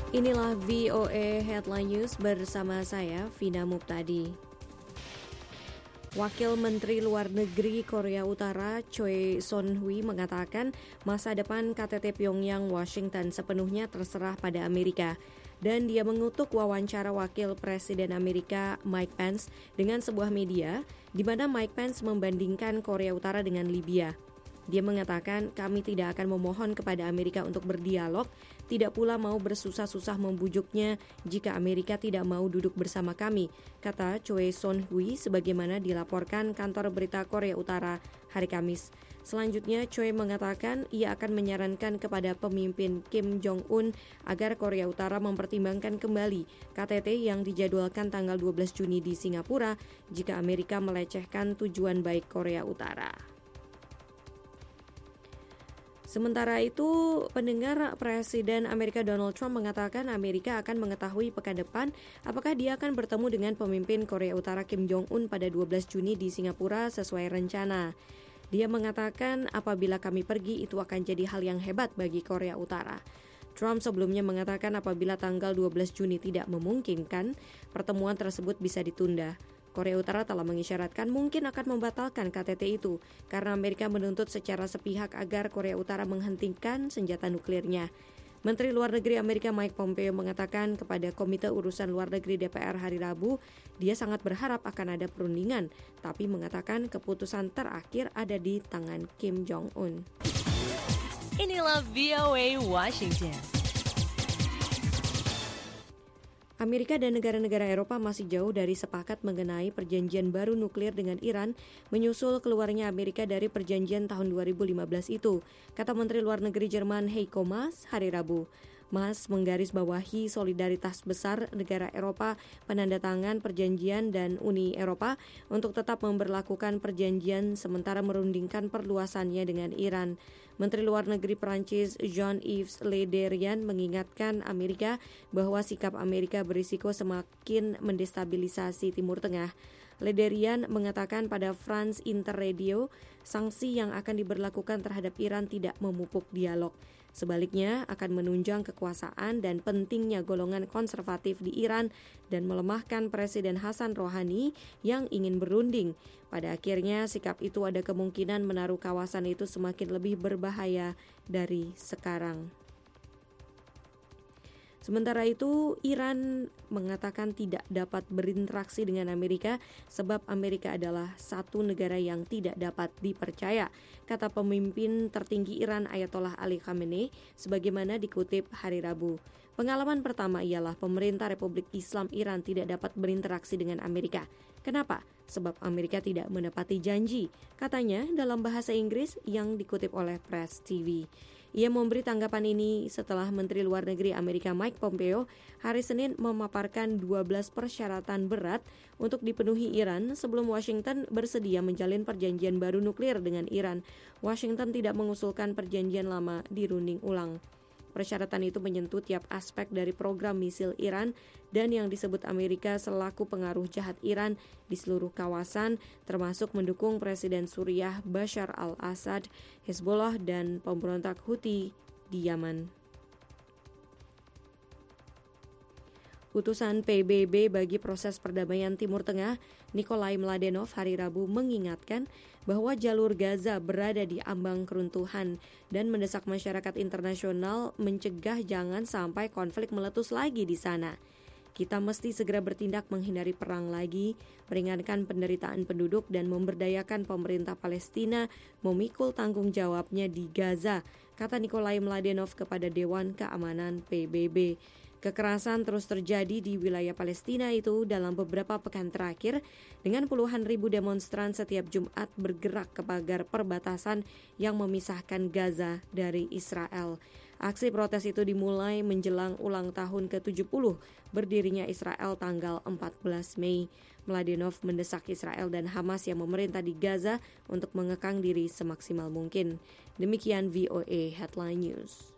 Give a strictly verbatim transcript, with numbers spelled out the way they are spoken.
Inilah V O A Headline News bersama saya, Vina Muptadi. Wakil Menteri Luar Negeri Korea Utara Choi Son-hui mengatakan masa depan K T T Pyongyang Washington sepenuhnya terserah pada Amerika. Dan dia mengutuk wawancara Wakil Presiden Amerika Mike Pence dengan sebuah media di mana Mike Pence membandingkan Korea Utara dengan Libya. Dia mengatakan kami tidak akan memohon kepada Amerika untuk berdialog, tidak pula mau bersusah-susah membujuknya jika Amerika tidak mau duduk bersama kami, kata Choi Son-hui sebagaimana dilaporkan kantor berita Korea Utara hari Kamis. Selanjutnya, Choi mengatakan ia akan menyarankan kepada pemimpin Kim Jong-un agar Korea Utara mempertimbangkan kembali K T T yang dijadwalkan tanggal dua belas Juni di Singapura jika Amerika melecehkan tujuan baik Korea Utara. Sementara itu, pendengar Presiden Amerika Donald Trump mengatakan Amerika akan mengetahui pekan depan apakah dia akan bertemu dengan pemimpin Korea Utara Kim Jong-un pada dua belas Juni di Singapura sesuai rencana. Dia mengatakan apabila kami pergi itu akan jadi hal yang hebat bagi Korea Utara. Trump sebelumnya mengatakan apabila tanggal dua belas Juni tidak memungkinkan, pertemuan tersebut bisa ditunda. Korea Utara telah mengisyaratkan mungkin akan membatalkan K T T itu karena Amerika menuntut secara sepihak agar Korea Utara menghentikan senjata nuklirnya. Menteri Luar Negeri Amerika Mike Pompeo mengatakan kepada Komite Urusan Luar Negeri D P R hari Rabu, dia sangat berharap akan ada perundingan, tapi mengatakan keputusan terakhir ada di tangan Kim Jong-un. Inilah V O A Washington. Amerika dan negara-negara Eropa masih jauh dari sepakat mengenai perjanjian baru nuklir dengan Iran menyusul keluarnya Amerika dari perjanjian tahun dua ribu lima belas itu, kata Menteri Luar Negeri Jerman Heiko Maas hari Rabu. Maas menggarisbawahi solidaritas besar negara Eropa penandatangan perjanjian dan Uni Eropa untuk tetap memberlakukan perjanjian sementara merundingkan perluasannya dengan Iran. Menteri Luar Negeri Perancis Jean-Yves Le Drian mengingatkan Amerika bahwa sikap Amerika berisiko semakin mendestabilisasi Timur Tengah. Le Drian mengatakan pada France Interradio, sanksi yang akan diberlakukan terhadap Iran tidak memupuk dialog. Sebaliknya akan menunjang kekuasaan dan pentingnya golongan konservatif di Iran dan melemahkan Presiden Hasan Rouhani yang ingin berunding. Pada akhirnya sikap itu ada kemungkinan menaruh kawasan itu semakin lebih berbahaya dari sekarang. Sementara itu, Iran mengatakan tidak dapat berinteraksi dengan Amerika sebab Amerika adalah satu negara yang tidak dapat dipercaya, kata pemimpin tertinggi Iran Ayatollah Ali Khamenei sebagaimana dikutip hari Rabu. Pengalaman pertama ialah pemerintah Republik Islam Iran tidak dapat berinteraksi dengan Amerika. Kenapa? Sebab Amerika tidak menepati janji, katanya dalam bahasa Inggris yang dikutip oleh Press T V. Ia memberi tanggapan ini setelah Menteri Luar Negeri Amerika Mike Pompeo hari Senin memaparkan dua belas persyaratan berat untuk dipenuhi Iran sebelum Washington bersedia menjalin perjanjian baru nuklir dengan Iran. Washington tidak mengusulkan perjanjian lama dirunding ulang. Persyaratan itu menyentuh tiap aspek dari program misil Iran dan yang disebut Amerika selaku pengaruh jahat Iran di seluruh kawasan, termasuk mendukung Presiden Suriah Bashar al-Assad, Hezbollah, dan pemberontak Houthi di Yaman. Utusan P B B bagi proses perdamaian Timur Tengah, Nikolai Mladenov hari Rabu mengingatkan bahwa jalur Gaza berada di ambang keruntuhan dan mendesak masyarakat internasional mencegah jangan sampai konflik meletus lagi di sana. Kita mesti segera bertindak menghindari perang lagi, meringankan penderitaan penduduk dan memberdayakan pemerintah Palestina memikul tanggung jawabnya di Gaza, kata Nikolai Mladenov kepada Dewan Keamanan P B B. Kekerasan terus terjadi di wilayah Palestina itu dalam beberapa pekan terakhir dengan puluhan ribu demonstran setiap Jumat bergerak ke pagar perbatasan yang memisahkan Gaza dari Israel. Aksi protes itu dimulai menjelang ulang tahun ke tujuh puluh berdirinya Israel tanggal empat belas Mei. Mladenov mendesak Israel dan Hamas yang memerintah di Gaza untuk mengekang diri semaksimal mungkin. Demikian V O A Headline News.